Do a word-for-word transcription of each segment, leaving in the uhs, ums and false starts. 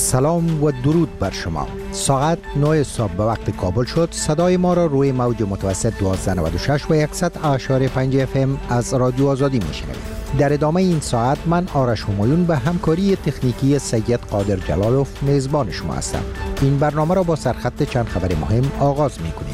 سلام و درود بر شما. ساعت نه صبح به وقت کابل شد. صدای ما را روی موج متوسط دویست و نود و شش و صد اشاری پنج اف ام از رادیو آزادی میشنوید. در ادامه این ساعت من آرش همایون به همکاری تکنیکی سید قادر جلالوف میزبان شما هستم. این برنامه را با سرخط چند خبر مهم آغاز میکنیم.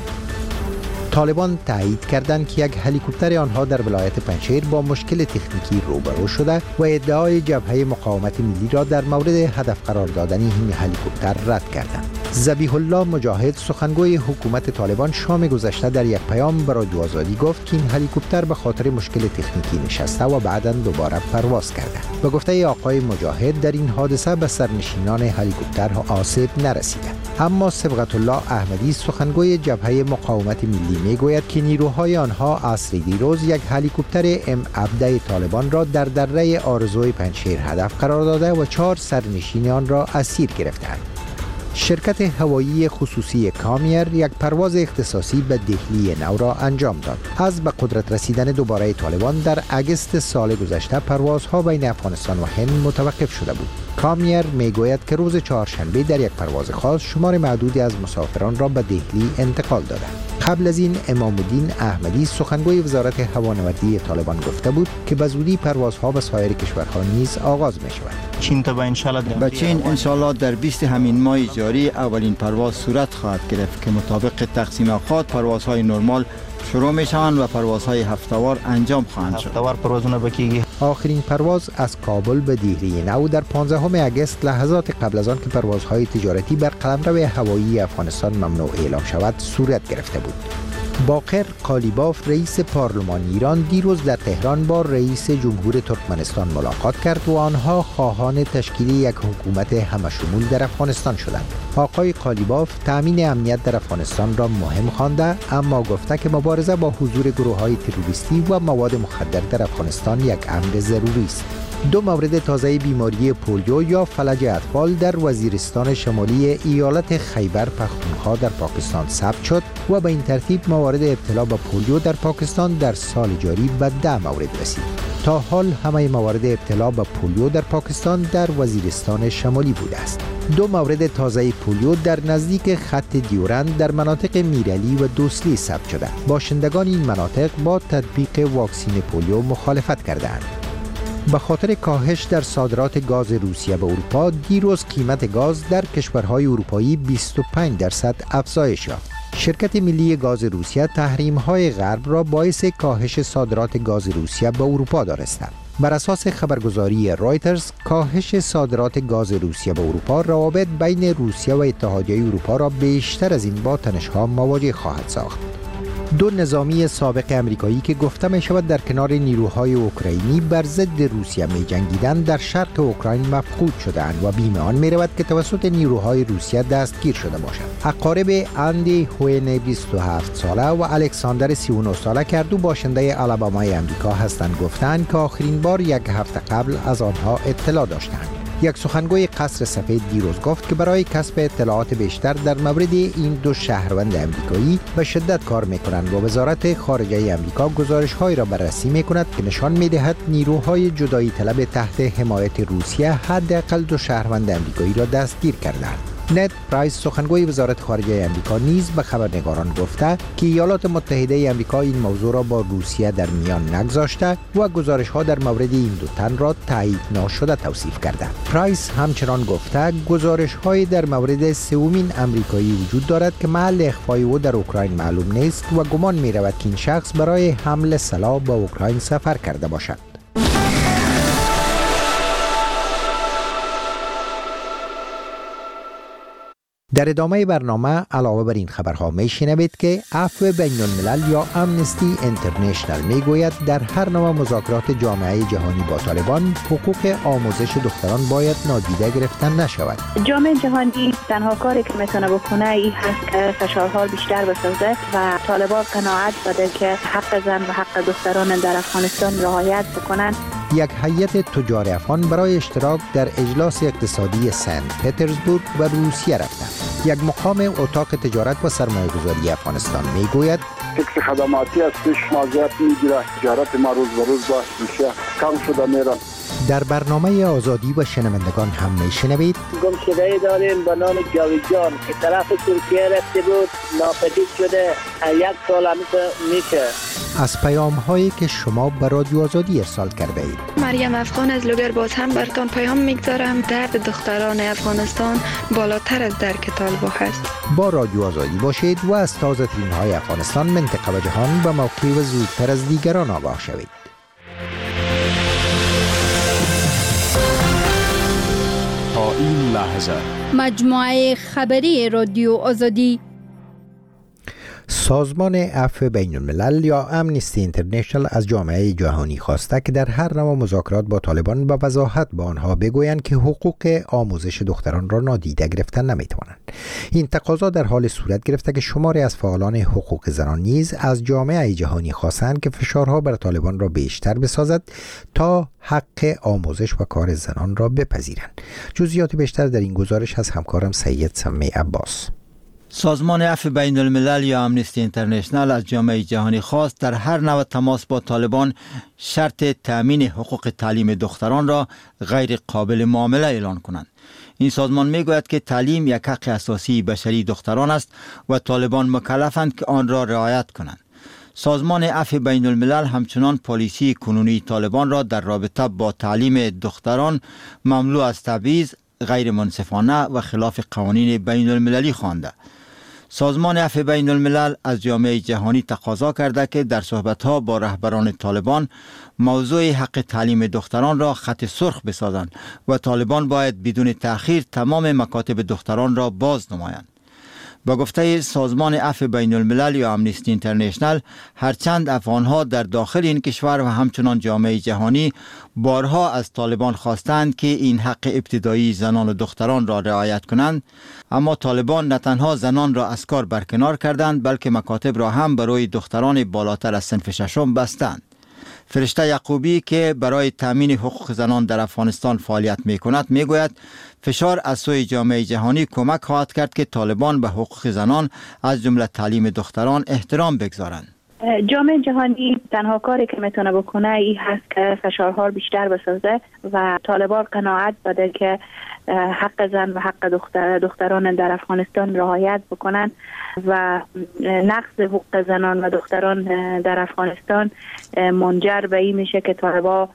طالبان تایید کردند که یک هلیکوپتر آنها در ولایت پنجشیر با مشکل تکنیکی روبرو شده و ادعای جبهه مقاومت ملی را در مورد هدف قرار دادن این هلیکوپتر رد کردند. ذبیح الله مجاهد سخنگوی حکومت طالبان شام گذشته در یک پیام به رادیو آزادی گفت که این هلیکوپتر به خاطر مشکل تکنیکی نشسته و بعداً دوباره پرواز کرده. به گفته آقای مجاهد در این حادثه به سرنشینان هلیکوپتر آسیب نرسیده. اما صبغت الله احمدی سخنگوی جبهه مقاومت ملی میگوید که نیروهای آنها عصر دیروز یک هلیکوپتر ام هفده طالبان را در دره آرزوی پنجشیر هدف قرار داده و چهار سرنشین آن را اسیر گرفتند. شرکت هوایی خصوصی کامیر یک پرواز اختصاصی به دهلی نو را انجام داد. از به قدرت رسیدن دوباره طالبان در اگست سال گذشته پروازها بین افغانستان و هند متوقف شده بود. کامیر میگوید که روز چهارشنبه در یک پرواز خاص شمار معدودی از مسافران را به دهلی انتقال داده. قبل از این امام الدین احمدی سخنگوی وزارت هوانوردی طالبان گفته بود که به زودی پروازها به سایر کشورها نیز آغاز می شود. چین تا به انشالله به چین انشالله در بیست همین ماه جاری اولین پرواز صورت خواهد گرفت که مطابق تقسیم اوقات پروازهای نرمال شروع می شوند و پروازهای هفته‌وار انجام خواهند شد. هفته‌وار پروازونه بکیږي. آخرین پرواز از کابل به دهلی نو در پانزدهم اگست لحظات قبل از آن که پروازهای تجارتی بر قلمرو هوایی افغانستان ممنوع اعلام شود صورت گرفته بود. باقر قالیباف رئیس پارلمان ایران دیروز در تهران با رئیس جمهور ترکمنستان ملاقات کرد و آنها خواهان تشکیل یک حکومت همشمول در افغانستان شدند. آقای قالیباف تامین امنیت در افغانستان را مهم خوانده، اما گفته که مبارزه با حضور گروه‌های تروریستی و مواد مخدر در افغانستان یک امر ضروری است. دو مورد تازه بیماری پولیو یا فلج اطفال در وزیرستان شمالی ایالت خیبر پختونخوا در پاکستان ثبت شد و به این ترتیب موارد ابتلا به پولیو در پاکستان در سال جاری به ده مورد رسید. تا حال همه موارد ابتلا به پولیو در پاکستان در وزیرستان شمالی بوده است. دو مورد تازه پولیو در نزدیک خط دیورند در مناطق میرعلی و دوسلی ثبت شده. باشندگان این مناطق با تطبیق واکسین پولیو مخالفت کردند. به خاطر کاهش در صادرات گاز روسیه به اروپا دیروز قیمت گاز در کشورهای اروپایی بیست و پنج درصد افزایش یافت. شرکت ملی گاز روسیه تحریم‌های غرب را باعث کاهش صادرات گاز روسیه به اروپا دانسته. بر اساس خبرگزاری رایترز کاهش صادرات گاز روسیه به اروپا روابط بین روسیه و اتحادیه اروپا را بیشتر از این با تنش‌ها مواجه خواهد ساخت. دو نظامی سابق امریکایی که گفته می شود در کنار نیروهای اوکراینی بر ضد روسیه می جنگیدند در شرق اوکراین مفقود شدند و بیم آن می رود که توسط نیروهای روسیه دستگیر شده باشند. اقارب اندی هوین بیست و هفت ساله و الکساندر سی و نه ساله که دو باشنده آلابامای امریکا هستند گفتند که آخرین بار یک هفته قبل از آنها اطلاع داشتند. یک سخنگوی قصر سفید دیروز گفت که برای کسب اطلاعات بیشتر در مورد این دو شهروند امریکایی به شدت کار می‌کنند و وزارت خارجه امریکا گزارش‌هایی را بررسی می‌کند که نشان می‌دهد نیروهای جدایی طلب تحت حمایت روسیه حداقل دو شهروند امریکایی را دستگیر کردند. نت پرایس سخنگوی وزارت خارجه آمریکا نیز به خبرنگاران گفته که ایالات متحده آمریکا این موضوع را با روسیه در میان نگذاشته و گزارش‌ها در مورد این دو تن را تایید ناشده توصیف کرده. پرایس همچنان گفته گزارش‌های در مورد سومین آمریکایی وجود دارد که محل اخفای او در اوکراین معلوم نیست و گمان می‌رود که این شخص برای حمل سلاح به اوکراین سفر کرده باشد. در ادامه برنامه علاوه بر این خبرها میشنوید که عفو بین الملل یا امنستی اینترنشنال میگوید در هر نوع مذاکرات جامعه جهانی با طالبان حقوق آموزش دختران باید نادیده گرفته نشود. جامعه جهانی تنها کاری که میتونه بکنه این هست که فشارها بیشتر بسازه و طالبان قناعت بده که حق زن و حق دختران در افغانستان رعایت بکنن. یک هیئت تجار افغان برای اشتراک در اجلاس اقتصادی سنت پترزبورگ و روسیه رفتند. یک مقام اتاق تجارت و سرمایه‌گذاری افغانستان میگوید فکر خدماتی هستش، مازیت میگیره، تجارت ما روز به روز با روسیه کم شده میره. در برنامه آزادی و شنوندگان هم میشنوید گمشده داریم به نام جاوید جان که طرف ترکیه رفته بود، ناپدید شده، یک سال میشه. از پیام هایی که شما به رادیو آزادی ارسال کرده اید. مریم افغان از لوگر باز هم برتان پیام میگذارم. درد دختران افغانستان بالاتر از درک طالبان است. با رادیو آزادی باشید و از تازه ترین های افغانستان، منطقه و جهان به موقع و زودتر از دیگران آگاه شوید. تا این لحظه مجموعه خبری رادیو آزادی. سازمان عفو بین الملل یا امنیستی اینترنشنال از جامعه جهانی خواسته که در هر نوع مذاکرات با طالبان به وضاحت با آنها بگویند که حقوق آموزش دختران را نادیده گرفتن نمیتوانند. این تقاضا در حال صورت گرفته که شماری از فعالان حقوق زنان نیز از جامعه جهانی خواستند که فشارها بر طالبان را بیشتر بسازد تا حق آموزش و کار زنان را بپذیرند. جزئیات بیشتر در این گزارش از همکارم سید سمی عباس. سازمان عفو بین الملل یا امنیستی اینترنشنال از جامعه جهانی خواست در هر نوع تماس با طالبان شرط تأمین حقوق تعلیم دختران را غیر قابل معامله اعلان کنند. این سازمان میگوید که تعلیم یک حق اساسی بشری دختران است و طالبان مکلفند که آن را رعایت کنند. سازمان عفو بین الملل همچنان پالیسی کنونی طالبان را در رابطه با تعلیم دختران مملو از تبعیض، غیر منصفانه و خلاف قوانین بین المللی خوانده. سازمان عفو بین الملل از جامعه جهانی تقاضا کرده که در صحبت‌ها با رهبران طالبان موضوع حق تعلیم دختران را خط سرخ بسازند و طالبان باید بدون تأخیر تمام مکاتب دختران را باز نمایند. با گفته سازمان عفو بین الملل یا امنیستی اینترنشنال، هرچند افغانها در داخل این کشور و همچنان جامعه جهانی بارها از طالبان خواستند که این حق ابتدایی زنان و دختران را رعایت کنند، اما طالبان نه تنها زنان را از کار برکنار کردند بلکه مکاتب را هم برای دختران بالاتر از صنف ششم بستند. فرشته یعقوبی که برای تامین حقوق زنان در افغانستان فعالیت می کند می گوید فشار از سوی جامعه جهانی کمک خواهد کرد که طالبان به حقوق زنان از جمله تعلیم دختران احترام بگذارند. جامعه جهانی تنها کاری که میتونه بکنه این هست که فشارها بیشتر بسازه و طالبان قناعت بده که حق زن و حق دختر دختران در افغانستان رعایت بکنن و نقض حقوق زنان و دختران در افغانستان منجر به این میشه که طالبان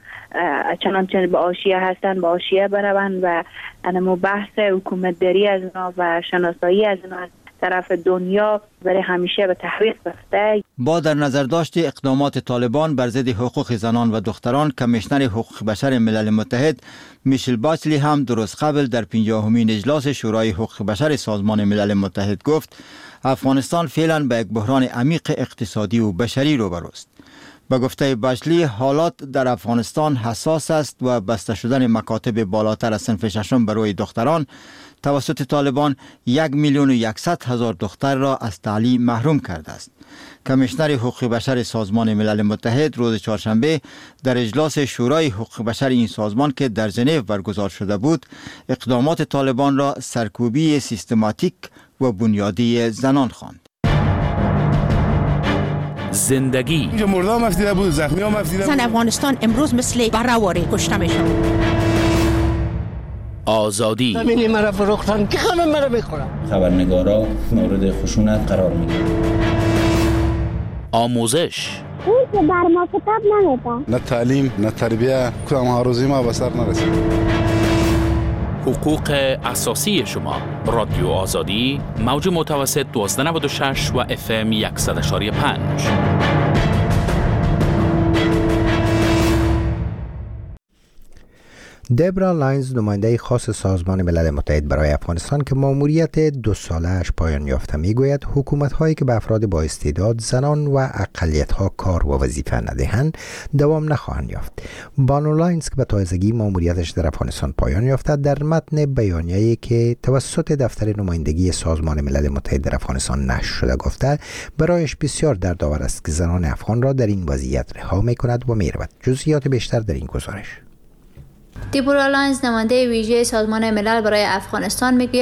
چنانچه به حاشیه هستن به حاشیه بروند و انمو بحث حکومتداری از اونا و شناسایی از اونا طرف دنیا برای همیشه به تحریف رفته. با در نظر داشت اقدامات طالبان بر ضد حقوق زنان و دختران، کمیشنر حقوق بشر ملل متحد میشل باچلی هم درست قبل در پنجاهمین اجلاس شورای حقوق بشر سازمان ملل متحد گفت افغانستان فعلا به یک بحران عمیق اقتصادی و بشری روبروست. به گفته باچلی حالات در افغانستان حساس است و بسته شدن مکاتب بالاتر از صنف ششم برای دختران توسط طالبان یک میلیون و یکصد هزار دختر را از تعلیم محروم کرده است. کمیشنر حقوق بشر سازمان ملل متحد روز چهارشنبه در اجلاس شورای حقوق بشر این سازمان که در ژنو برگزار شده بود، اقدامات طالبان را سرکوبی سیستماتیک و بنیادی زنان خواند. زندگی اینجا مرده هم افتیده بود، زخمی هم افتیده بود. زن افغانستان امروز مثل برهواری کشته میشن. آزادی زمینی مرا فروختن که خانم مرا بخورم. خبرنگارا مورد خشونت قرار میگیرن. آموزش اون که بر ما کتاب نمیدن. نه تعلیم نه تربیه، کدام ها روزی ما به سر نرسید. حقوق اساسی شما. رادیو آزادی، موج متوسط دوازده نود و شش و اف ام صد و پنج. دبرا لاینز، نماینده خاص سازمان ملل متحد برای افغانستان که ماموریت دو ساله‌اش پایان یافته، میگوید حکومت‌هایی که به افراد با استعداد، زنان و اقلیت‌ها کار و وظیفه ندهند دوام نخواهند یافت. بانو لاینز که به تازگی ماموریتش در افغانستان پایان یافته، در متن بیانیه‌ای که توسط دفتر نمایندگی سازمان ملل متحد در افغانستان نشر شده گفته برایش بسیار دردآور است که زنان افغان را در این وضعیت رها می‌کند و می‌رود. جزئیات بیشتر در این گزارش. دیبورا لاینز، نماینده ویژه سازمان ملل برای افغانستان، میگوید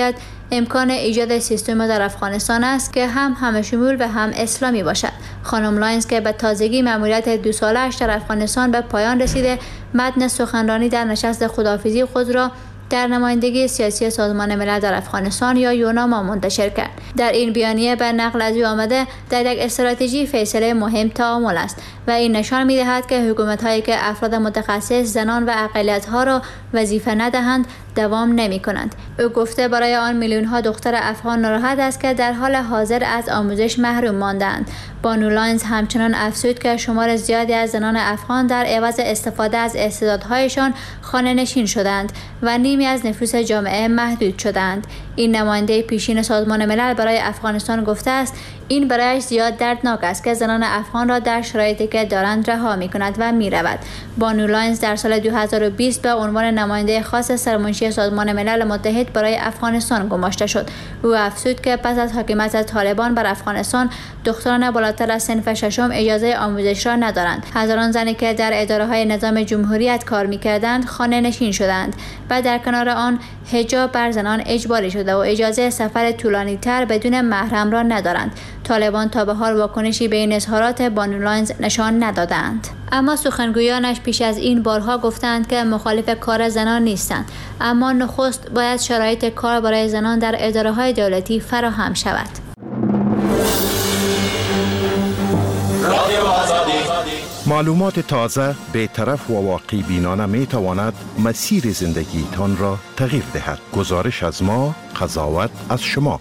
امکان ایجاد سیستم در افغانستان است که هم همه‌شمول و هم اسلامی باشد. خانم لاینز که به تازگی مأموریت دو ساله‌اش در افغانستان به پایان رسیده، متن سخنرانی در نشست خداحافظی خود را در نمایندگی سیاسی سازمان ملل در افغانستان یا یوناما منتشر کرد. در این بیانیه به نقل از او آمده در یک استراتژی فیصله مهم تعامل است و این نشان می‌دهد که حکومت‌هایی که افراد متخصص، زنان و اقلیت‌ها را وظیفه ندهند دوام نمی‌کنند. او گفته برای آن میلیون‌ها دختر افغان ناراحت است که در حال حاضر از آموزش محروم ماندند. بانو لاینز همچنان افزود که شمار زیادی از زنان افغان در عوض استفاده از استعدادهایشان خانه‌نشین شدند و نیمی از نفوس جامعه محدود شدند. این نماینده پیشین سازمان ملل برای افغانستان گفته است این برایش زیاد دردناک است که زنان افغان را در شرایطی که دارند رها می‌کند و می‌رود. بانو لاینز در سال دو هزار و بیست به عنوان نماینده خاص سرمنشی سازمان ملل متحد برای افغانستان گماشته شد. او افزود که پس از حاکمیت طالبان بر افغانستان دختران بالاتر از صنف ششم اجازه آموزش را ندارند. هزاران زنی که در اداره‌های نظام جمهوریت کار می‌کردند خانه نشین شدند و در کنار آن حجاب بر زنان اجباری شده و اجازه سفر طولانی‌تر بدون محرم را ندارند. طالبان تا به حال واکنشی به این اظهارات بانو لاینز نشان ندادند. اما سخنگویانش پیش از این بارها گفتند که مخالف کار زنان نیستند، اما نخست باید شرایط کار برای زنان در اداره‌های دولتی فراهم شود. معلومات تازه، بی‌طرف و واقع بینانه می تواند مسیر زندگیتان را تغییر دهد. گزارش از ما، قضاوت از شما.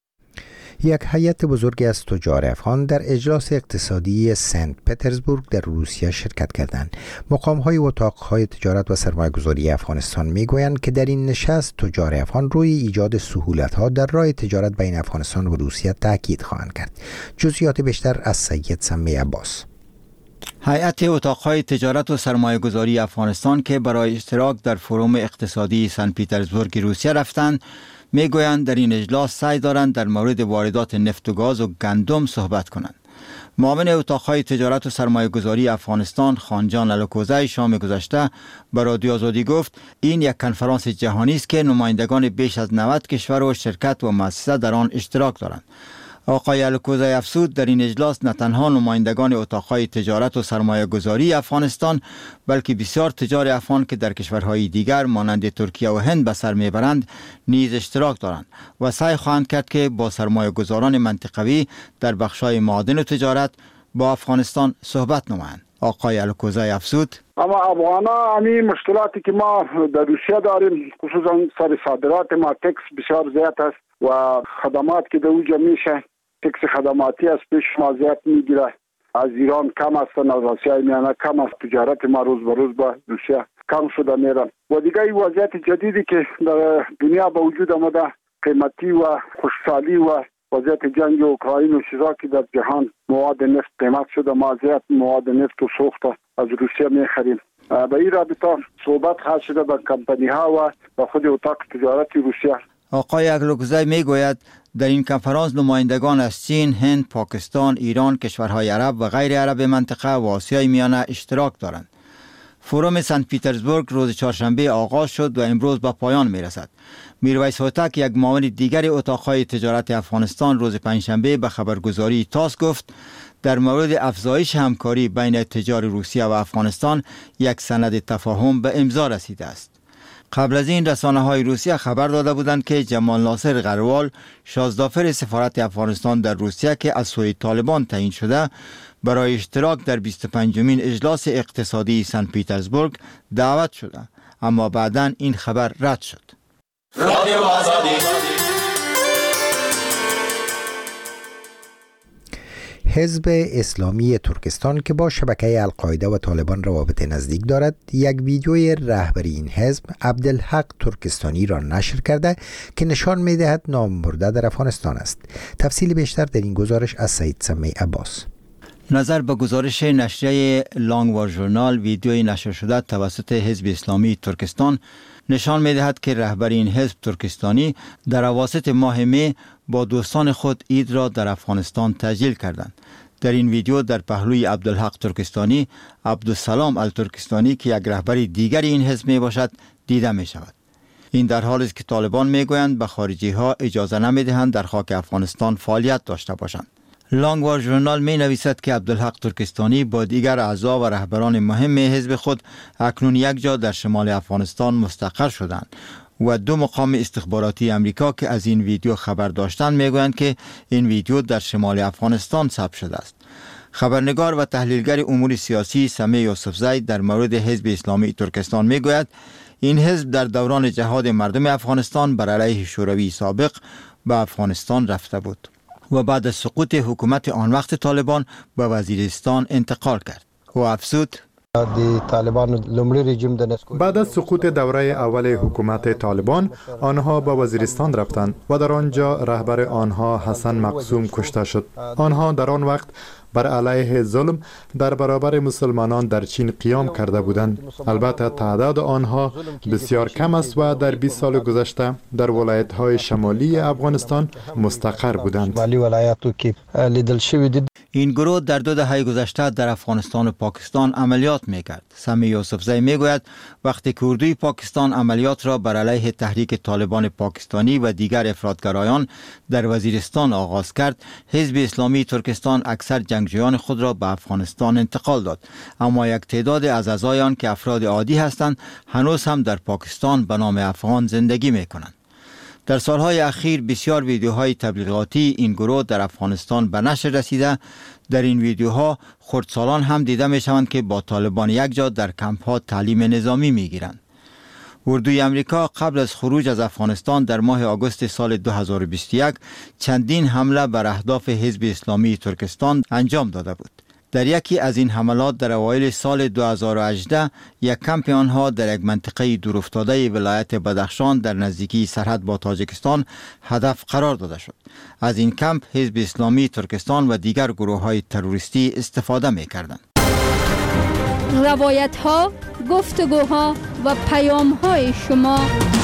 یک هیئت بزرگی از تجار افغان در اجلاس اقتصادی سنت پترزبورگ در روسیه شرکت کردند. مقام‌های و اتاق‌های تجارت و سرمایه‌گذاری افغانستان می‌گویند که در این نشست تجار افغان روی ایجاد سهولت‌ها در راه تجارت بین افغانستان و روسیه تاکید خواهند کرد. جزئیات بیشتر از سید سمی عباس. هیئت اتاق‌های تجارت و سرمایه‌گذاری افغانستان که برای اشتراک در فروم اقتصادی سن پترزبورگ روسیه رفتند، میگویند در این اجلاس سعی دارند در مورد واردات نفت و گاز و گندم صحبت کنند. معاون اتاق‌های تجارت و سرمایه‌گذاری افغانستان خانجان الکوزی شام گذشته به رادیو آزادی گفت این یک کنفرانس جهانی است که نمایندگان بیش از نود کشور و شرکت و مؤسسه در آن اشتراک دارند. آقای الکوزی افزود در این اجلاس نه تنها نمایندگان اتاق‌های تجارت و سرمایه‌گذاری افغانستان بلکه بسیار تجار افغان که در کشورهای دیگر مانند ترکیه و هند به سر میبرند نیز اشتراک دارند و سعی خواهند کرد که با سرمایه‌گذاران منطقوی در بخش‌های معادن و تجارت با افغانستان صحبت نمایند. آقای الکوزی افزود اما افغانا همین مشکلاتی که ما در روسیه داریم، خصوصا سر صادرات ما تکس بسیار زیاد است و خدمات که در اونجا میشه تکس خدماتی از پیش ما زیاد میگیره. از ایران کم است، از آسیای میانه کم است. تجارت ما روز به روز با روسیه کم شده میره و دیگه این وضعیت جدیدی که در دنیا به وجود آمده، قیمتی و خوشحالی و وضعیت جنگ اوکراین و چیزا که در جهان مواد نفت قیمت شده، ما زیاد مواد نفت و سوخت از روسیه میخریم. به این رابطه صحبت خواهد شده با کمپانی ها و با خود اتاق تجارت روسیه. آقای الکوزی میگوید در این کنفرانس نمایندگان از چین، هند، پاکستان، ایران، کشورهای عرب و غیر عرب منطقه و آسیای میانه اشتراک دارند. فروم سنت پترزبورگ روز چهارشنبه آغاز شد و امروز به پایان می رسد. میرویس هوتک یک معاون دیگر اتاق‌های تجارت افغانستان روز پنجشنبه به خبرگزاری تاس گفت در مورد افزایش همکاری بین تجار روسیه و افغانستان یک سند تفاهم به امضا رسیده است. قبل از این رسانه‌های روسیه خبر داده بودند که جمال ناصر غروال، شازدافر سفارت افغانستان در روسیه که از سوی طالبان تعیین شده، برای اشتراک در بیست و پنجمین اجلاس اقتصادی سن پترزبورگ دعوت شده، اما بعداً این خبر رد شد. رادیو آزادی. حزب اسلامی ترکستان که با شبکه القاعده و طالبان روابط نزدیک دارد، یک ویدیوی رهبر این حزب عبدالحق ترکستانی را نشر کرده که نشان می‌دهد نامبرده در افغانستان است. تفصیل بیشتر در این گزارش از سید سمی عباس. نظر به گزارش نشریه لانگوار ژورنال، ویدیوی نشر شده توسط حزب اسلامی ترکستان نشان می‌دهد که رهبر این حزب ترکستانی در اواسط ماه می با دوستان خود عید را در افغانستان تجلیل کردند. در این ویدیو در پهلوی عبدالحق ترکستانی، عبدالسلام الترکستانی که یک رهبر دیگر این حزب می باشد دیده می شود. این در حالی است که طالبان میگویند به خارجی ها اجازه نمیدهند در خاک افغانستان فعالیت داشته باشند. لانگوار ژورنال می نویسد که عبدالحق ترکستانی با دیگر اعضا و رهبران مهم حزب خود اکنون یک جا در شمال افغانستان مستقر شدند و دو مقام استخباراتی امریکا که از این ویدیو خبر داشتند میگویند که این ویدیو در شمال افغانستان ثبت شده است. خبرنگار و تحلیلگر امور سیاسی سمیع یوسفزی در مورد حزب اسلامی ترکستان میگوید این حزب در دوران جهاد مردم افغانستان بر علیه شوروی سابق به افغانستان رفته بود و بعد از سقوط حکومت آن وقت طالبان به وزیرستان انتقال کرد. و افزود بعد از سقوط دوره اول حکومت طالبان آنها به وزیرستان رفتند و در آنجا رهبر آنها حسن مقسوم کشته شد. آنها در آن وقت بر علیه ظلم در برابر مسلمانان در چین قیام کرده بودند. البته تعداد آنها بسیار کم است و در بیست سال گذشته در ولایت‌های شمالی افغانستان مستقر بودند. این گروه در دو دهه گذشته در افغانستان و پاکستان عملیات میکرد. سمیع یوسفزی میگوید وقتی که اردوی پاکستان عملیات را بر علیه تحریک طالبان پاکستانی و دیگر افراطگرایان در وزیرستان آغاز کرد، حزب اسلامی ترکستان اکثر جنگجویان خود را به افغانستان انتقال داد، اما یک تعداد از اعضای آن که افراد عادی هستند هنوز هم در پاکستان به نام افغان زندگی میکنند. در سالهای اخیر بسیار ویدیوهای تبلیغاتی این گروه در افغانستان به نشر رسیده. در این ویدیوها خردسالان هم دیده می شوند که با طالبان یک جا در کمپ ها تعلیم نظامی می گیرند. اردوی امریکا قبل از خروج از افغانستان در ماه آگوست سال دو هزار و بیست و یک چندین حمله بر اهداف حزب اسلامی ترکستان انجام داده بود. در یکی از این حملات در اوایل سال دو هزار و هجده یک کمپ آنها در یک منطقه دورافتاده ولایت بدخشان در نزدیکی سرحد با تاجیکستان هدف قرار داده شد. از این کمپ حزب اسلامی ترکستان و دیگر گروه‌های تروریستی استفاده می‌کردند. روایت‌ها، گفتگوها و پیام‌های شما.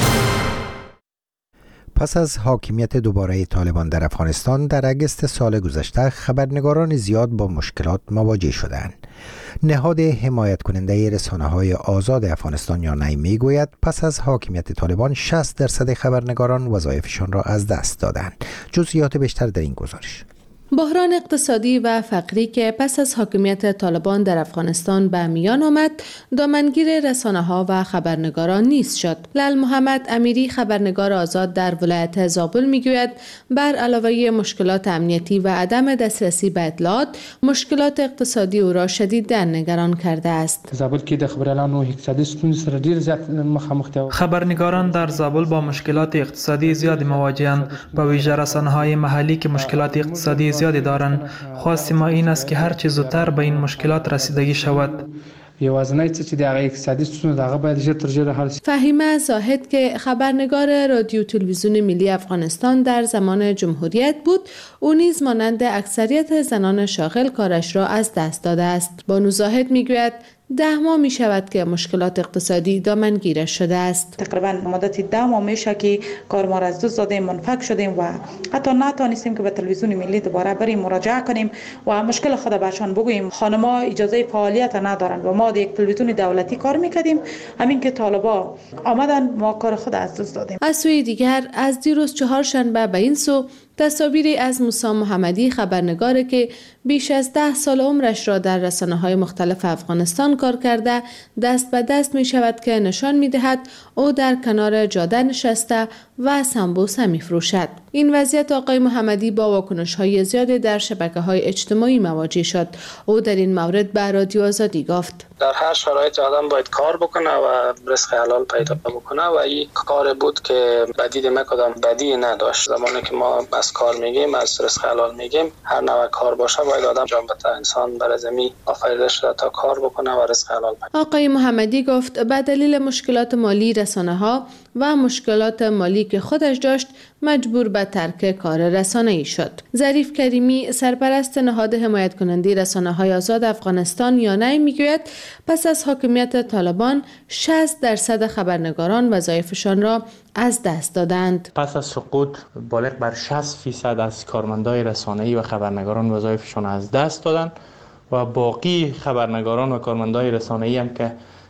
پس از حاکمیت دوباره طالبان در افغانستان در اگست سال گذشته خبرنگاران زیاد با مشکلات مواجه شدند. نهاد حمایت کننده رسانه‌های آزاد افغانستان یا نی میگوید پس از حاکمیت طالبان شصت درصد خبرنگاران وظایفشان را از دست دادند. جزئیات بیشتر در این گزارش. بحران اقتصادی و فقری که پس از حاکمیت طالبان در افغانستان به میان آمد، دامنگیر رسانه‌ها و خبرنگاران نیز شد. لال محمد امیری خبرنگار آزاد در ولایت زابل میگوید بر علاوه مشکلات امنیتی و عدم دسترسی به اطلاعات، مشکلات اقتصادی او را شدیداً نگران کرده است. زابل کې د خبريالانو اقتصادي ستونزې سره ډیر زیات مخامخ دي. خبرنگاران در زابل با مشکلات اقتصادی زیادی مواجهند، با ویژه رسانه‌های محلی که مشکلات اقتصادی زیادی دارند. خواست ما این است که هر چه زودتر به این مشکلات رسیدگی شود. یوازنی چیزی که اقتصادی ستون دغه باید ژر تر ژره حل شي. فهیمه زاهد که خبرنگار رادیو تلویزیون ملی افغانستان در زمان جمهوریت بود، او نیز مانند اکثریت زنان شاغل کارش را از دست داده است. بانو زاهد میگوید ده ماه می شود که مشکلات اقتصادی دامنگیرش شده است. تقریبا مدت ده ماه میشه که کار ما را از دست دادیم، منفک شدیم و حتی نتونستیم که به تلویزیون ملی دوباره بریم مراجعه کنیم و مشکل خود برشان بگوییم. خانم‌ها اجازه فعالیت ندارند و ما در یک تلویزیون دولتی کار میکردیم، همین که طالبا آمدن ما کار خود از دست دادیم. از سوی دیگر از دیروز چهارشنبه به این سو تصاویری از موسی محمدی خبرنگاری که بیش از ده سال عمرش را در رسانه‌های مختلف افغانستان کار کرده دست به دست می شود که نشان می دهد او در کنار جاده نشسته و سمبوسه می فروشد. این وضعیت آقای محمدی با واکنش‌های زیادی در شبکه‌های اجتماعی مواجه شد. او در این مورد به رادیو آزادی گفت: در هر شرایط آدم باید کار بکنه و رزق حلال پیدا بکنه و این کار بود که بدید ما کدام بدی نداشت. زمانی که ما از کار میگیم، از رزق حلال میگیم، هر نوع کار باشه باید آدم جان بده. انسان برای زمین آفریده شده تا کار بکنه و رزق حلال پیدا. آقای محمدی گفت به دلیل مشکلات مالی رسانه‌ها و مشکلات مالی که خودش داشت مجبور به ترک کار رسانه‌ای شد. ظریف کریمی سرپرست نهاد حمایت کننده رسانه‌های آزاد افغانستان یا نی میگوید پس از حاکمیت طالبان شصت درصد خبرنگاران وظایفشان را از دست دادند. پس از سقوط بالغ بر شصت فیصد از کارمندان رسانه‌ای و خبرنگاران وظایفشان از دست دادند و باقی خبرنگاران و کارمندان رسانه‌ای هم که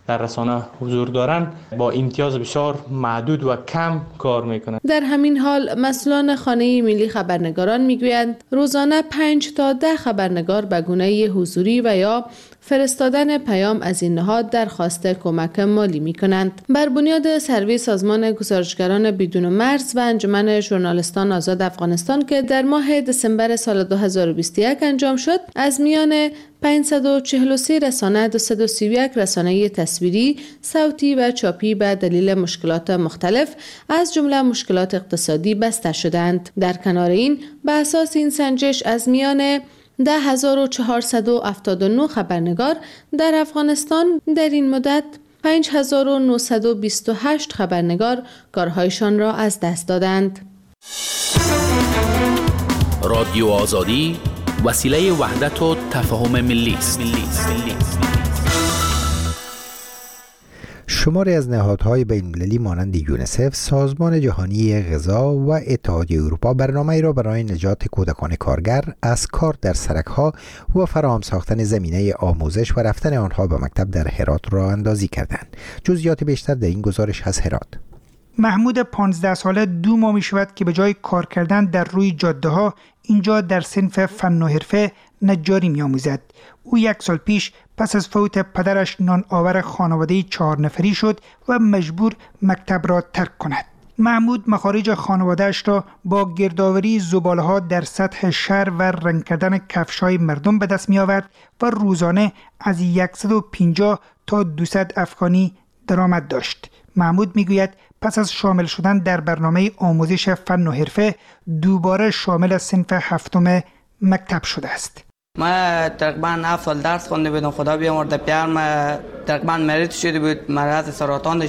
در رسانه حضور دارند با امتیاز بسیار محدود و کم کار میکنند. در همین حال مسئولان خانه ملی خبرنگاران میگویند روزانه پنج تا ده خبرنگار به گونه حضوری و یا فرستادن پیام از این نهاد درخواست کمک مالی می کنند. بر بنیاد سروی سازمان گزارشگران بدون مرز و انجمن ژورنالیستان آزاد افغانستان که در ماه دسامبر سال دو هزار و بیست و یک انجام شد، از میان پانصد و چهل و سه رسانه دویست و سی و یک رسانه تصویری، صوتی و چاپی به دلیل مشکلات مختلف از جمله مشکلات اقتصادی بسته شدند. در کنار این به اساس این سنجش از میان ده هزار و چهارصد و هفتاد و نه خبرنگار در افغانستان در این مدت پنج هزار و نهصد و بیست و هشت خبرنگار کارهایشان را از دست دادند. رادیو آزادی وسیله وحدت و تفاهم ملی است. شماری از نهادهای بین‌المللی مانند یونیسف، سازمان جهانی غذا و اتحادیه اروپا برنامه‌ای را برای نجات کودکان کارگر از کار در سرک‌ها و فراهم ساختن زمینه آموزش و رفتن آنها به مکتب در هرات راه اندازی کردند. جزئیات بیشتر در این گزارش از هرات. محمود پانزده ساله دو ماه می شود که به جای کار کردن در روی جاده ها اینجا در صنف فن و حرفه نجاری می آموزد. او یک سال پیش پس از فوت پدرش نان آور خانواده چهار نفری شد و مجبور مکتب را ترک کند. محمود مخارج خانوادهش را با گردآوری زباله ها در سطح شهر و رنگ کردن کفش‌های مردم به دست می آورد و روزانه از صد و پنجاه تا دویست افغانی درآمد داشت. محمود می گوید پس از شامل شدن در برنامه آموزش فن و حرفه دوباره شامل صنف هفتم مکتب شده است. ما تقریبا هفت سال درس خونده بودم، خدا بیامرده پیرم تقریبا مریض شده بود، مرض سرطان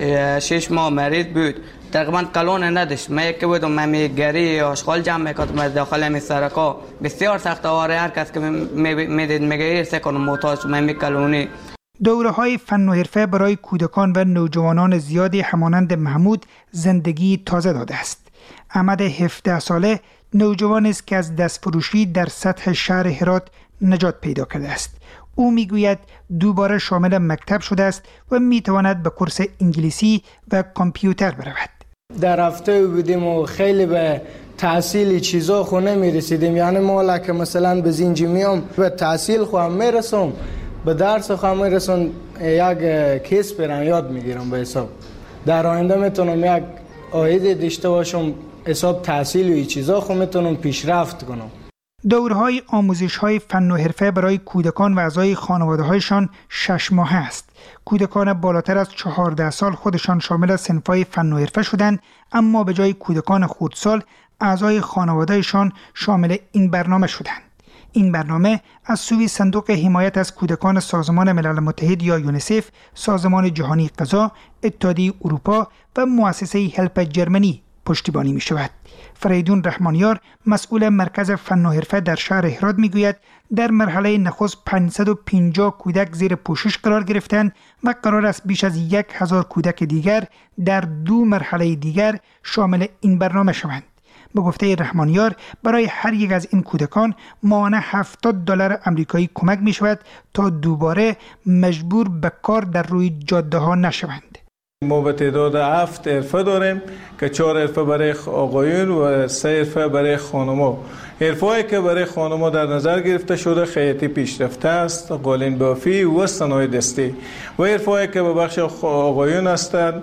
شش ماه مریض بود، تقریبا کلون نداشت. من یک بودم من میگری آشغال جمع میکردم از داخل می سرکا، بسیار سخت آواره. هر کس که میدید میگه ایرسه کنم محتاج من می کلونی. دوره های فن و حرفه برای کودکان و نوجوانان زیادی همانند محمود زندگی تازه داده است. احمد هفده ساله نوجوان است که از دستفروشی در سطح شهر هرات نجات پیدا کرده است. او میگوید دوباره شامل مکتب شده است و میتواند به کورس انگلیسی و کامپیوتر برود. در هفته بودیم و خیلی به تحصیل چیزا خو نمیرسیدیم. یعنی ما لکه مثلا به زینجی میام به تحصیل خو میرسم، به درس خو میرسم، یک کیس برام یاد میگیرم به حساب. در آینده میتونم یک عاید داشته باشم، حساب تحصیل و این چیزا خو میتونم پیشرفت کنم. دورهای آموزش‌های فن و حرفه برای کودکان و اعضای خانواده‌هایشان شش ماهه است. کودکان بالاتر از چهارده سال خودشان شامل صنف‌های فن و حرفه شدند، اما به جای کودکان خردسال اعضای خانواده‌شان شامل این برنامه شدند. این برنامه از سوی صندوق حمایت از کودکان سازمان ملل متحد یا یونیسف، سازمان جهانی غذا، اتحادیه اروپا و مؤسسه هلپ جرمنی پشتیبانی می شود. فریدون رحمانیار مسئول مرکز فن و حرفه در شهر هرات می گوید در مرحله نخست پانصد و پنجاه کودک زیر پوشش قرار گرفتند و قرار است بیش از یک هزار کودک دیگر در دو مرحله دیگر شامل این برنامه شوند. به گفته رحمانیار برای هر یک از این کودکان ماهانه هفتاد دلار آمریکایی کمک می شود تا دوباره مجبور به کار در روی جاده ها نشوند. ما به تعداد هفت حرفه داریم که چهار حرفه برای آقایون و سه حرفه برای خانم‌ها. حرفه‌ای که برای خانم‌ها در نظر گرفته شده خیاطی پیشرفته است، قالین بافی و صنایع دستی. و حرفه‌ای که به بخش آقایون هستند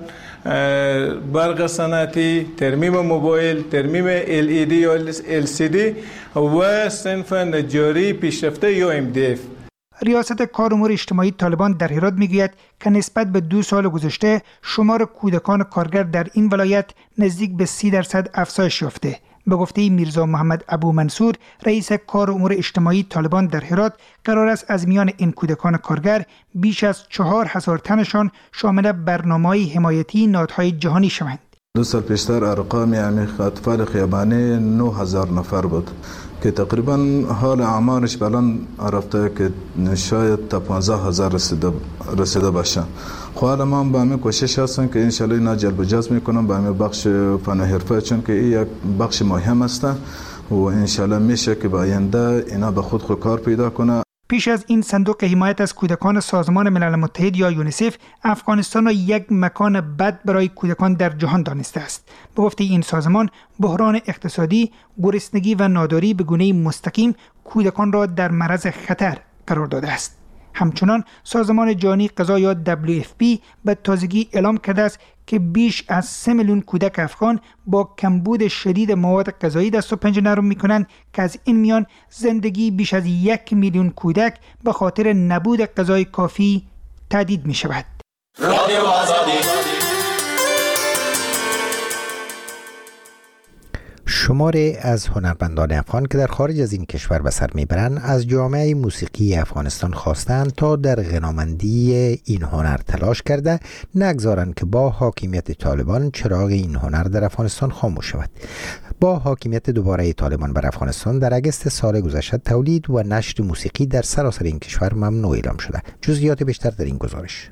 برق صنعتی، ترمیم موبایل، ترمیم ال ای دی یا ال سی دی و صنف نجاری پیشرفته یا ام دی اف. ریاست کار امور اجتماعی طالبان در هرات میگوید که نسبت به دو سال گذشته شمار کودکان کارگر در این ولایت نزدیک به سی درصد افزایش یافته. به گفته میرزا محمد ابو منصور رئیس کار امور اجتماعی طالبان در هرات، قرار است از میان این کودکان کارگر بیش از چهار هزار تنشان شامل برنامه‌های حمایتی نهادهای جهانی شوند. دو سال پیشتر ارقام یعنی اطفال خیابانی نه هزار نفر بود که تقریبا حال اعمارش الان رفته که شاید تا پانزده هزار رسیده رسیده باشه. خب حالا ما با همین کوشش هستیم که انشالله اینا جلب و جذب میکنم با همین بخش فن و حرفه، چون که این یک بخش مهم است و انشالله میشه که با آینده اینا به خود خود کار پیدا کنه. پیش از این صندوق حمایت از کودکان سازمان ملل متحد یا یونیسف افغانستان را یک مکان بد برای کودکان در جهان دانسته است. به گفته این سازمان، بحران اقتصادی، گرسنگی و ناداری به گونه مستقیم کودکان را در معرض خطر قرار داده است. همچنان سازمان جهانی غذا یا دبلیو اف پی به تازگی اعلام کرده است که بیش از سه میلیون کودک افغان با کمبود شدید مواد غذایی دست و پنجه نرم می‌کنند که از این میان زندگی بیش از یک میلیون کودک به خاطر نبود غذای کافی تهدید می‌شود. رادیو آزادی. شماری از هنرمندان افغان که در خارج از این کشور به سر میبرند از جامعه موسیقی افغانستان خواستند تا در غنامندی این هنر تلاش کرده نگذارند که با حاکمیت طالبان چراغ این هنر در افغانستان خاموش شود. با حاکمیت دوباره طالبان بر افغانستان در اگست سال گذشته تولید و نشر موسیقی در سراسر این کشور ممنوع اعلام شده. جزئیات بیشتر در این گزارش.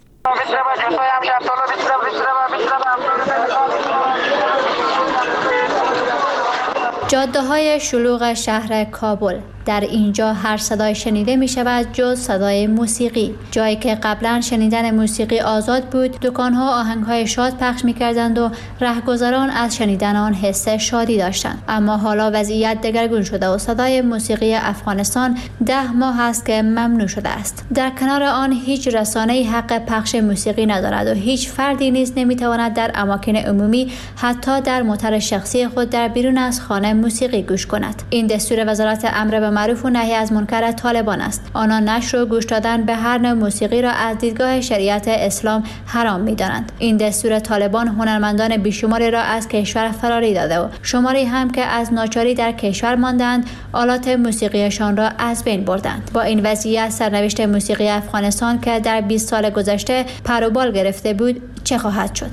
جاده های شلوغ شهر کابل. در اینجا هر صدای شنیده می شود جز صدای موسیقی. جایی که قبلا شنیدن موسیقی آزاد بود، دکان‌ها آهنگ‌های شاد پخش می‌کردند و رهگذران از شنیدن آن حس شادی داشتند. اما حالا وضعیت دگرگون شده و صدای موسیقی افغانستان ده ماه است که ممنوع شده است. در کنار آن هیچ رسانه‌ای حق پخش موسیقی ندارد و هیچ فردی نیز نمی‌تواند در اماکن عمومی حتی در موتر شخصی خود در بیرون از خانه موسیقی گوش کند. این دستور وزارت امر به معروف و نهی از منکر طالبان است. آنان نشر و گوش دادن به هر نوع موسیقی را از دیدگاه شریعت اسلام حرام می‌دانند. این دستور طالبان هنرمندان بیشماری را از کشور فراری داده و شماری هم که از ناچاری در کشور ماندند آلات موسیقیشان را از بین بردند. با این وضعیت سرنوشت موسیقی افغانستان که در بیست سال گذشته پر و بال گرفته بود چه خواهد شد؟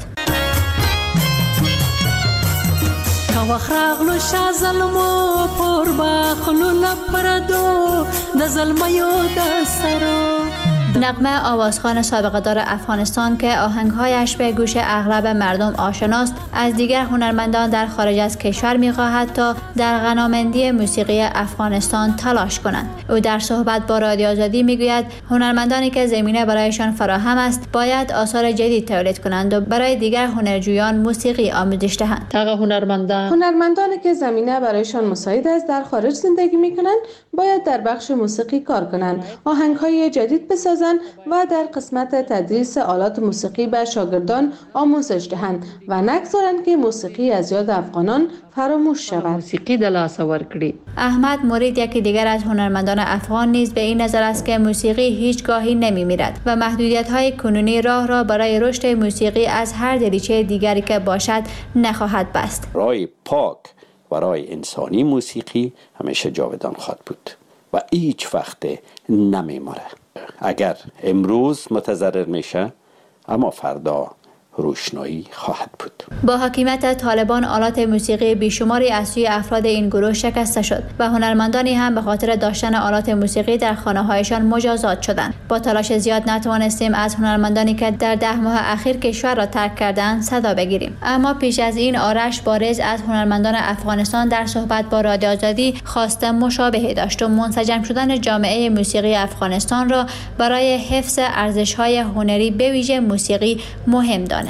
وخراغلو شا ظلمو پر باخلو لپردو د ظلمیو د سرو. نغمه آوازخوان سابقه دار افغانستان که آهنگهایش به گوش اغلب مردم آشناست، از دیگر هنرمندان در خارج از کشور می‌خواهد تا در غنامندی موسیقی افغانستان تلاش کنند. او در صحبت با رادیو آزادی میگوید هنرمندانی که زمینه برایشان فراهم است باید آثار جدید تولید کنند و برای دیگر هنرجویان موسیقی آموزش دهند. تا هنرمندان هنرمندانی که زمینه برایشان مساعد است در خارج زندگی می‌کنند باید در بخش موسیقی کار کنند، آهنگ‌های جدید بسازند و در قسمت تدریس آلات موسیقی به شاگردان آموزش دهند و نگذارند که موسیقی از یاد افغانان فراموش شود. موسیقی د لاس ورکړي. احمد مرید یکی دیگر از هنرمندان افغان نیز به این نظر است که موسیقی هیچگاهی نمی‌میرد و محدودیت‌های کنونی راه را برای رشد موسیقی از هر دریچه دیگری که باشد نخواهد بست. راه پاک و راه انسانی موسیقی همیشه جاودان خواهد بود و هیچ وقت نمی‌مره. اگر امروز متضرر میشه اما فردا روشنایی خواهد بود. با حاکمیت طالبان آلات موسیقی بیشماری از سوی افراد این گروه شکسته شد و هنرمندانی هم به خاطر داشتن آلات موسیقی در خانه‌هایشان مجازات شدند. با تلاش زیاد نتوانستیم از هنرمندانی که در ده ماه اخیر کشور را ترک کردند صدا بگیریم. اما پیش از این آرش بارز از هنرمندان افغانستان در صحبت با رادیو آزادی خواست مشابهی داشت و منسجم شدن جامعه موسیقی افغانستان را برای حفظ ارزش‌های هنری به ویژه موسیقی مهم دانست.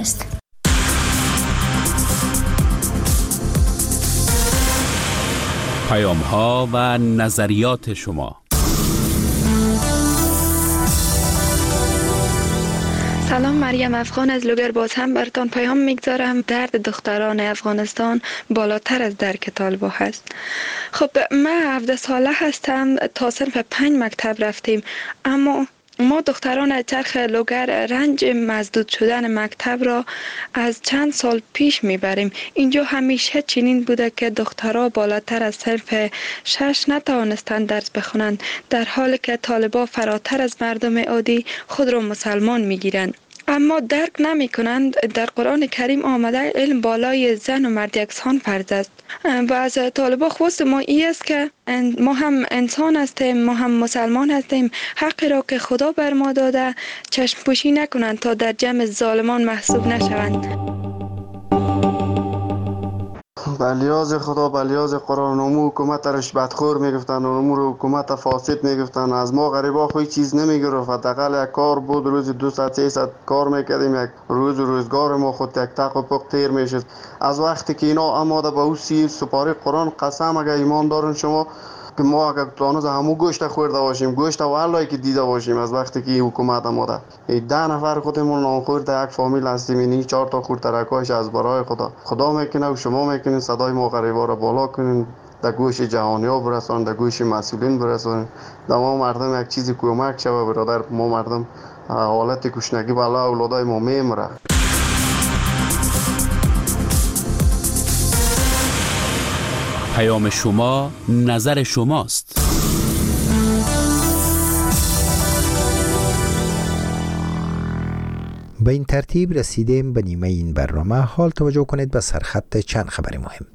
پیام ها و نظریات شما. سلام، مریم افغان از لوگر. باز هم براتون پیام میگذارم. درد دختران افغانستان بالاتر از درک طالبان هست. خب من هفده ساله هستم، تا صنف پنج مکتب رفتیم، اما ما دختران از چرخ لوگر رنج مزدود شدن مکتب را از چند سال پیش میبریم. اینجا همیشه چنین بوده که دخترها بالاتر از صنف شش نتوانستند درس بخونند، در حالی که طالبان فراتر از مردم عادی خود را مسلمان میگیرند. اما درک نمی کنند در قرآن کریم آمده علم بالای زن و مرد یکسان فرض است و از طالبان خواست ما ای است که ما هم انسان هستیم، ما هم مسلمان هستیم، حقی را که خدا بر ما داده چشم پوشی نکنند تا در جمع ظالمان محسوب نشوند. بلیاز خدا بلیاز قرآن امو حکومت رش بدخور میگفتن امو رو حکومت فاسد میگفتن از ما غریبا خوی چیز نمیگرفت حداقل یک کار بود روز دویست سیصد کار میکردیم یک روز روزگار ما خود یک تق و پق تیر میشد از وقتی که اینا آماده به او سیر سپاری قرآن قسم اگر ایمان دارن شما که ما اگر تانوز همو گوشت خورده باشیم گوشت والایی که دیده باشیم از وقتی که این حکومت آماده ده نفر خودمون نانخورد یک فامیل هستیم اینی چهار تا خورد ترکاش از برای خدا خدا میکنه و شما میکنین صدای ما غریبا را بالا کنین در گوش جهانی ها برسان در گوش مسئولین برسان در ما مردم یک چیزی کمک شوه برادر ما مردم حالت کشنگی بالا اولادای ما میمره. پیام شما نظر شماست. به این ترتیب رسیدیم به نیمه این برنامه. حال توجه کنید به سرخط چند خبر مهم.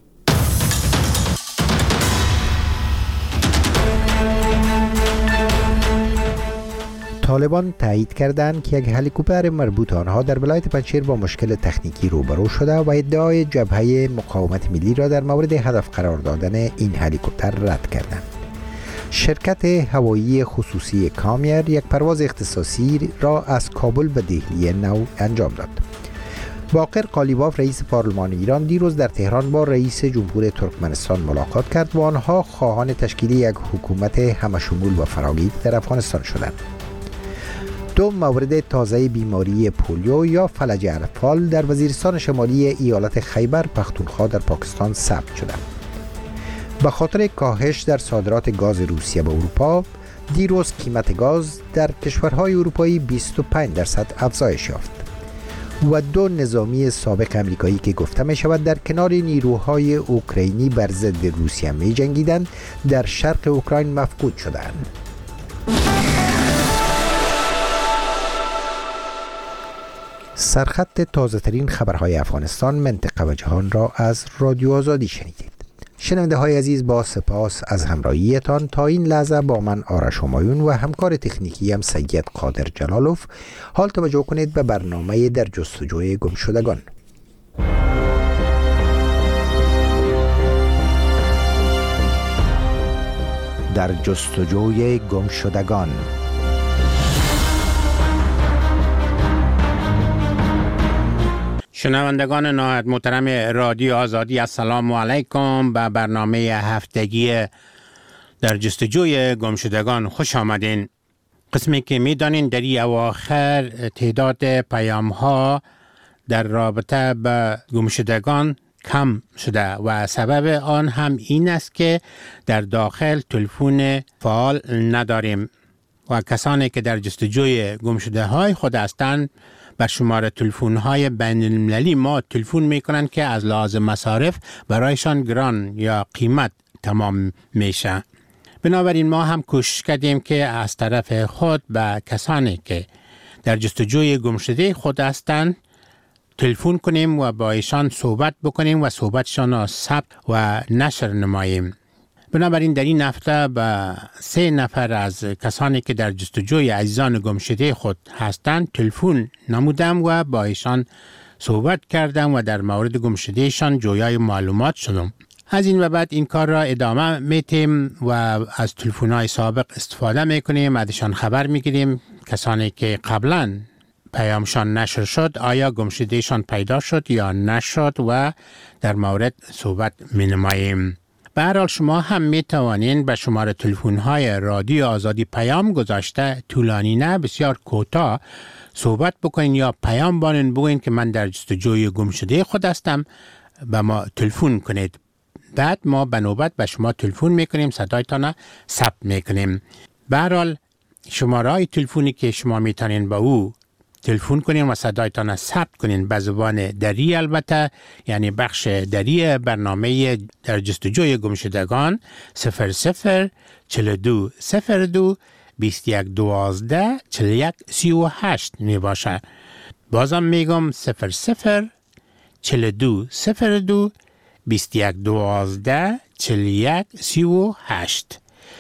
طالبان تایید کردند که یک هلیکوپتر مربوط آنها در ولایت پنجشیر با مشکل تکنیکی روبرو شده و ادعای جبهه مقاومت ملی را در مورد هدف قرار دادن این هلیکوپتر رد کردند. شرکت هوایی خصوصی کامیر یک پرواز اختصاصی را از کابل به دهلی نو انجام داد. باقر قالیباف رئیس پارلمان ایران دیروز در تهران با رئیس جمهور ترکمنستان ملاقات کرد و آنها خواهان تشکیل یک حکومت همشمول و فراگیر در افغانستان شدند. دو مورد تازه بیماری پولیو یا فلج اطفال در وزیرستان شمالی ایالت خیبر پختونخوا در پاکستان ثبت شدند. به خاطر کاهش در صادرات گاز روسیه به اروپا، دیروز قیمت گاز در کشورهای اروپایی بیست و پنج درصد افزایش یافت و دو نظامی سابق امریکایی که گفته می شود در کنار نیروهای اوکراینی بر ضد روسیه می جنگیدند در شرق اوکراین مفقود شدند. سرخط تازه ترین خبرهای افغانستان، منطقه و جهان را از رادیو آزادی شنیدید. شنونده های عزیز، با سپاس از همراهیتان. تا این لحظه با من آرش همایون و همکار تکنیکی هم سید قادر جلالوف. حال توجه کنید به برنامه در جستجوی گمشدگان. در جستجوی گمشدگان. شنوندگان نهایت محترم رادیو آزادی، السلام علیکم. به برنامه هفتگی در جستجوی گمشدگان خوش آمدین. قسمی که میدانین در این اواخر تعداد پیام ها در رابطه به گمشدگان کم شده و سبب آن هم این است که در داخل تلفن فعال نداریم و کسانی که در جستجوی گمشده های خود هستند بر شماره تلفن های بین المللی ما تلفن میکنند که از لحاظ مصارف برایشان گران یا قیمت تمام میشه. بنابراین ما هم کوشش کردیم که از طرف خود به کسانی که در جستجوی گمشده خود هستند تلفن کنیم و با ایشان صحبت بکنیم و صحبتشان را ثبت و نشر نماییم. بنابراین در این هفته به سه نفر از کسانی که در جستجوی عزیزان گمشده خود هستند تلفن نمودم و با ایشان صحبت کردم و در مورد گمشدهشان جویای معلومات شدم. از این و بعد این کار را ادامه میتیم و از تلفن‌های سابق استفاده میکنیم، ازشان خبر میگیریم. کسانی که قبلا پیامشان نشر شد آیا گمشدهشان پیدا شد یا نشد و در مورد صحبت مینماییم. به هر حال شما هم می توانین به شماره تلفن های رادیو آزادی پیام گذاشته، طولانی نه، بسیار کوتاه صحبت بکنین یا پیام بانین بگوین که من در جستجوی گمشده خود هستم، به ما تلفن کنید. بعد ما به نوبت به شما تلفن میکنیم، صدایتان ثبت میکنیم. به هر حال شماره های تلفنی که شما میتونین با او تلفن کنین و صدایتان ثبت کنین به زبان دری، البته یعنی بخش دری برنامه در جستجوی گمشدگان صفر صفر چهل و دو صفر دو بیست و یک دوازده چهل و یک سی و هشت می باشه. بازم میگم صفر صفر چهل و دو صفر دو بیست و یک دوازده چهل و یک سی و هشت.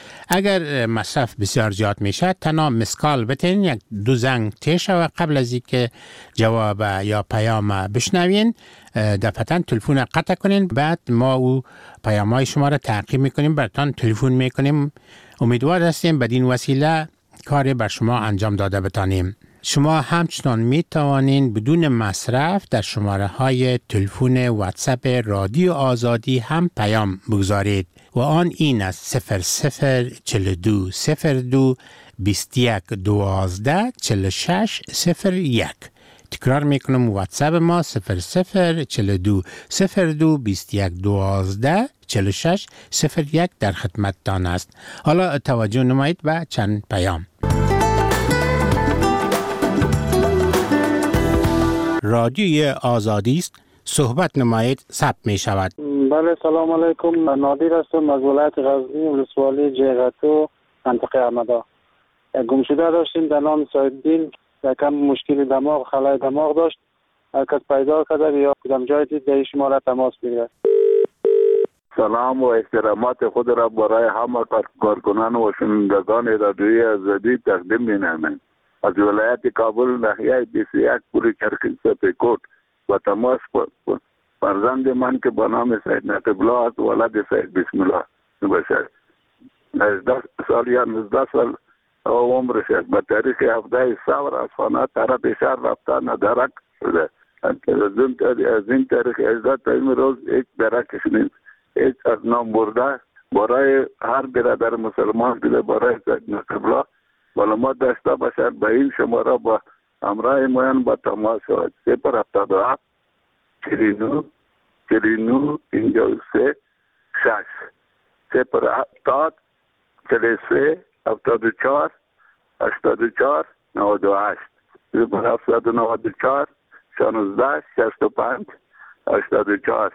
اگر مصرف بسیار زیاد میشه تنها مسکال بتین، یک دو زنگ تیشه و قبل از اینکه جواب یا پیام بشنوین دفعتا تلفن قطع کنین، بعد ما او پیام‌های شما را تعقیب میکنیم، براتون تلفن میکنیم. امیدوار هستیم بدین وسیله کاری بر شما انجام داده بتانیم. شما همچنان می توانین بدون مصرف در شماره های تلفن واتساپ رادیو آزادی هم پیام بگذارید و آن این است: صفر صفر چهل و دو صفر دو بیست و یک دوازده چهل و شش صفر یک. تکرار میکنم، واتساپ ما صفر صفر چهل و دو صفر دو بیست و یک دوازده چهل و شش صفر یک در خدمتتان است. حالا توجه نمایید به چند پیام. رادیوی آزادی است، صحبت نمایید، ثبت می شود. بله، سلام علیکم. نادر هستم از ولایت غزنی، ولسوالی جیغتو، منطقه احمدا. گمشده داشتیم در نام سایدین، یکم مشکل دماغ، خلای دماغ داشت. هر کس پیدا کرده یا کدام جای دید در شما را تماس بگیرد. سلام و احترامات خود را برای همه کارکنان و شنوندگان رادیوی آزادی تقدیم می‌نمایم. از ولایت کابل ناحیه بیست و یک پوری چرخی سپیکوت و تماس فرزند من که به نام سید نقیب الله است، ولد سید بسم الله باشد. هجده سال یا نوزده سال عمرش است. به تاریخ هفده صبر از خانه طرف شهر رفته ندرک شده. از این تاریخ هجده تا این روز یک درکش نیست. هیچ از نام برده برای هر برادر مسلمان دیده برای سید نقیب الله معلومات داشته باشد. به این شماره با همراه مایان با تماس شود. صفر هفتاد و هفت چهل و نه چهل و نه پنجاه و سه شش صفر هفتاد چهل و سه هفتاد و چهار هشتاد و چهار نود و هشت صفر هفتاد و نود و چهار شانزده شصت و پنج هشتاد و چهار.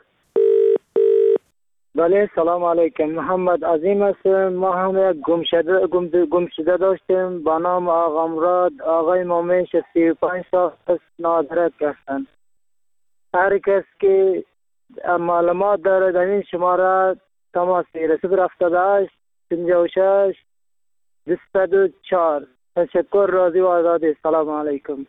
بله، سلام علیکم. محمد عظیم هستم. ما هم یک گمشده گم گمشده داشتیم با نام آقا مراد. آقای مومن سی و پنج سال است، نادرک هستند. هر کس که معلومات داره در این شماره تماس بگیره. صفر هفتاد و هشت پنجاه و شش دویست و چهار. تشکر. راضی و آزادی. سلام علیکم.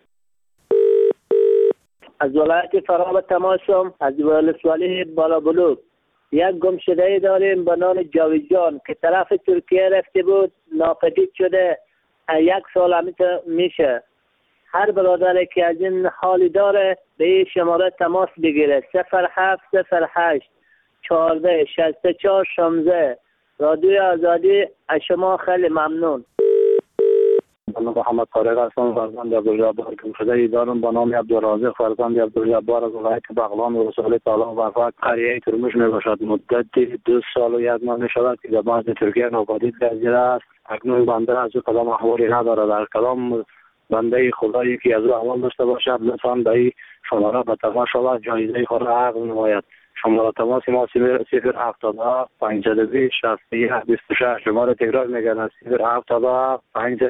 از ولایت فراب تماسم، از ولسوالی بالا بلوک. یک گمشده داریم به نام جاویدجان که طرف ترکیه رفته بود، ناپدید شده. یک سال همیشه میشه. هر برادر که از این حالی داره به این شماره تماس بگیره. صفر هفت صفر هشت چهارده شصت و چهار شانزده. رادیوی آزادی از شما خیلی ممنون. من محمد طارق هستم، فرزند عبدالجبار گمشده دارم به نام عبدالرازق، فرزند عبدالجبار از ولایت بغلان و رسول تعالی و فقط قریه ترمش می باشد. مدت دو سال و یک ماه می شود که در بعض ترکیه ناپدید گردیده است. اکنون بنده از او کدام احوالی نداره. در کدام بنده خدایی که از او احوال داشته باشد لطفاً به این شماره به تماس شود، جایزه خود را عقد نماید. شماره تماس ما صفر هفتاد و هفت پنجاه و دو شصت و یک بیست و شش. شماره تکرار میگن صفر هفتاد و هفت پنجاه